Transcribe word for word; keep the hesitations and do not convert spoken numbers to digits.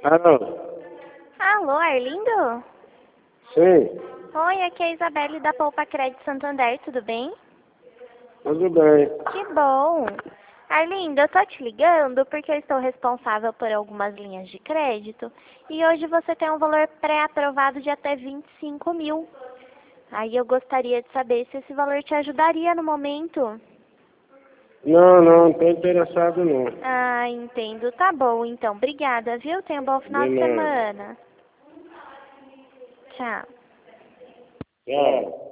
Alô? Alô, Arlindo? Sim, Oi, aqui é a Isabelle da Poupa Crédito Santander, tudo bem? tudo bem. Que bom! Arlindo, eu tô te ligando porque eu estou responsável por algumas linhas de crédito e hoje você tem um valor pré-aprovado de até vinte e cinco mil. Aí eu gostaria de saber se esse valor te ajudaria no momento. Não, não, não estou interessado não. Ah, entendo. Tá bom, então. Obrigada, viu? Tenha um bom final De de nada. semana. Tchau. Tchau.